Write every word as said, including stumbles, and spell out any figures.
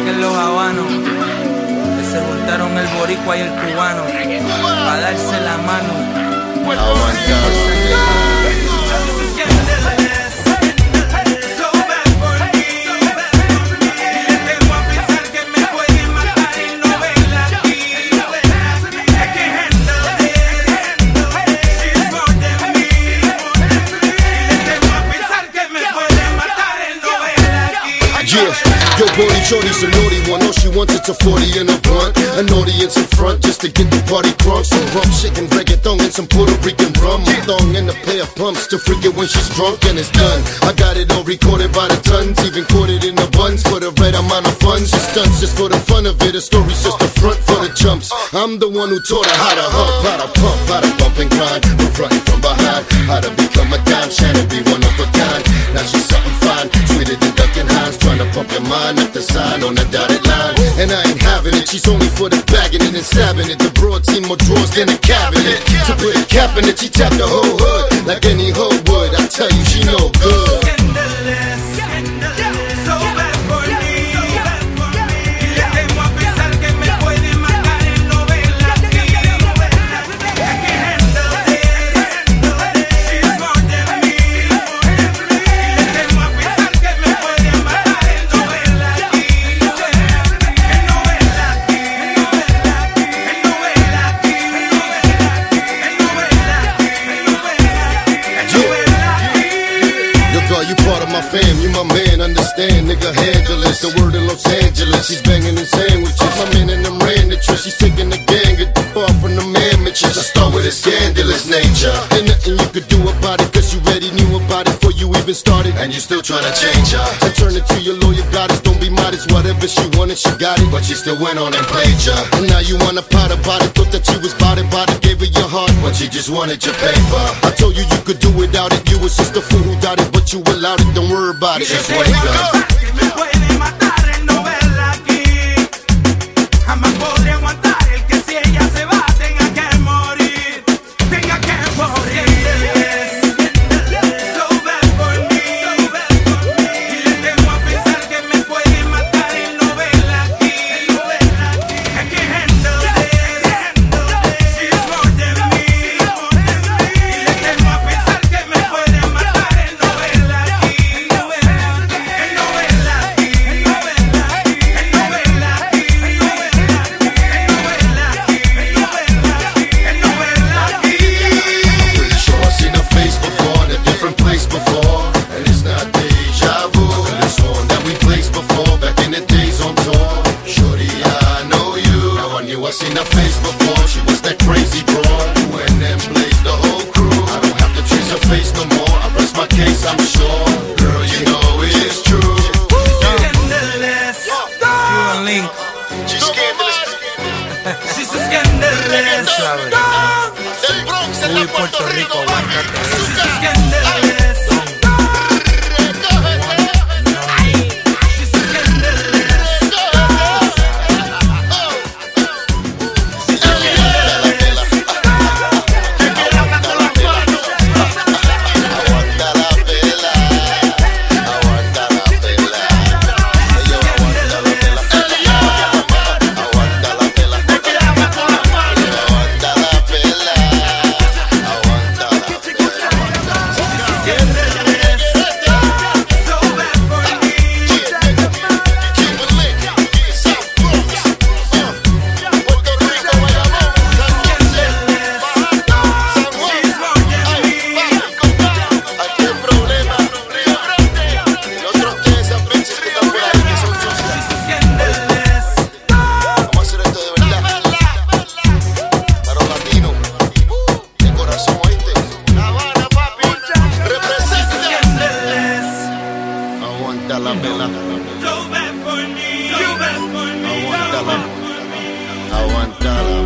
saquen los habanos, que se juntaron el boricua y el cubano, para darse la mano. Yo, Brody, shorty's a naughty one. All she wants it's a forty and a blunt. An audience in front just to get the party crunk. Some rump, shaking reggaeton and some Puerto Rican rum. A thong and a pair of pumps to freak it when she's drunk and it's done. I got it all recorded by the tons, even quoted in the buns for the right amount of funds. She stunts just for the fun of it. A story's just a front for the chumps. I'm the one who taught her how to hump, how to pump, how to bump and grind. We're frontin' from behind, how to become a dime. Shannon be one of a kind. Now she's something fine, sweeter than Duncan Hines. Trying to pump your mind up the sign on the dotted line. And I ain't having it, she's only for the bagging it and stabbing it. The broad seen more drawers than a cabinet. To put a cap in it, she tapped the whole hood like any hoe would. I tell you, she no good. You part of my fam, you my man, understand, nigga, handle it. The word in Los Angeles, she's banging in sandwiches. My man in them ran the trick, she's taking the gang, get the bar from the man, bitches. I start with a scandalous nature. Ain't nothing you could do about it, cause you already knew about it before you even started. And you still tryna change her. I turn it to your lawyer goddess, don't be modest. Whatever she wanted, she got it, but she still went on and played ya. And now you wanna pot about it, thought that you was bout it, bout it, gave her your heart, but she just wanted your paper. I told you you could do without it, you was just a fool who doubted, but you allowed it, don't worry about it, just wake up. I seen her face before, she was that crazy broad. When them blazed the whole crew, I don't have to trace her face no more. I rest my case, I'm sure. Girl, you know it is true. Scandalous. You and Link. She's scandalous. She's a scandalous. Del Bronx, en la Puerto Rico, aguántate. She's a scandalous. La vela. So bad for me, so bad for me, Aguántala, aguántala.